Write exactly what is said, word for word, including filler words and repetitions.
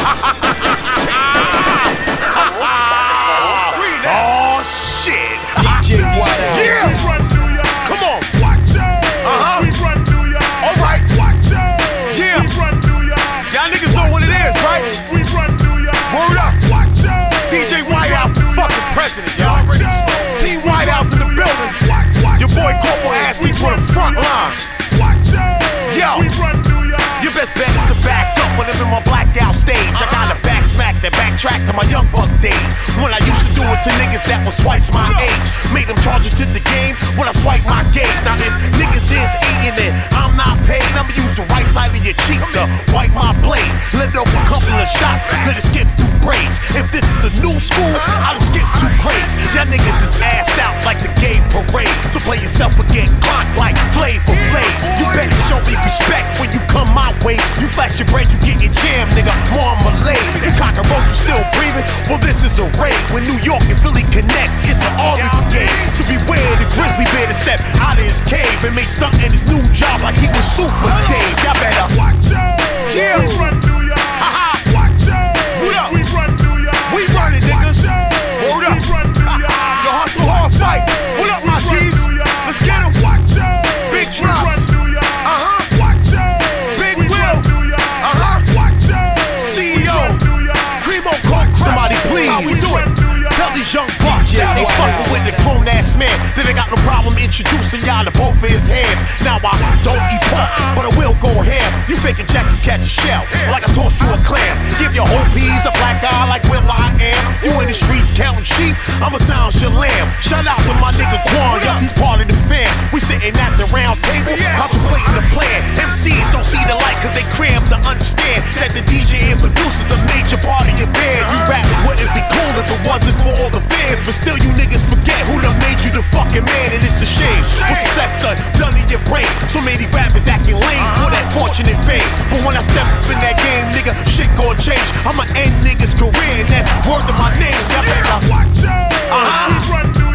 Oh shit! D J Whiteout. Yeah! We run New York. Come on. Watch out. Uh-huh. We run New York. All right. Watch out. Yeah. We run New York. Y'all niggas know what it is, right? We run New York. Word up. Watch out. D J Whiteout, fucking president, y'all already know. T Whiteout's in the building. Your boy Corporal Ass keeps on the front line. Watch out. Yo. We run New York. Your best bet is to back up when I'm in my blackout stage. I gotta back smack that backtrack to my young buck days. When I used to do it to niggas that was twice my age. Made them charge it to the game when I swipe my gauge. Now if niggas is eating it, I'm not paid. I'ma use the right side of your cheek to wipe my blade. Let off a couple of shots, let it skip through braids. If this is the new school, I'll skip two grades. Y'all niggas is assed out like the gay parade. So play yourself and get clocked like Flavor Flav. You better show me respect when you come my way. You flash your brains, you getting jammed, nigga. Marmalade. You cockroach, you still breathing? Well, this is a raid. When New York and Philly connects, it's an army brigade. So beware the grizzly bear to step out of his cave and make stunt in his new job like he was Super Dave. Y'all better watch out. Yeah. We run New York. Ha-ha. Watch out. What up? We run New York. We run it, niggas. Word up. We run New York. Yo, hustle hard fight. What up, my G's? Let's get 'em. Watch out. Big We drops. run New York. Uh-huh. Watch out. Big We Will. run New York. Uh-huh. Watch out. C E O. We run New York. Cremo Coke. Somebody please. How we do it? Tell these young bucks that they fucking with the grown ass man. That they got no problem introducing y'all to both of his hands. Now I don't eat pork, but I will go ham. You fake a jack, you catch a shell. Like I tossed you a clam. Give your whole peas a black eye like Will I am. You in the streets counting sheep, I'ma sound your lamb. Shout out to my nigga Quan, yup, he's part of the fam. We sitting at the round table, contemplating the plan. M Cs don't see the light cause they cram to understand that the D J and producer's a major part of your band. You rappers wouldn't be cool if it wasn't for all the fans, but still you niggas forget who done made you the fucking man, and it's a shame. What success done, done in your brain. So many rappers acting lame for that fortune and fame. But when I step up in that game, nigga, shit gon' change. I'ma end niggas' career, and that's word to my name. Y'all better watch out. Uh-huh. We run New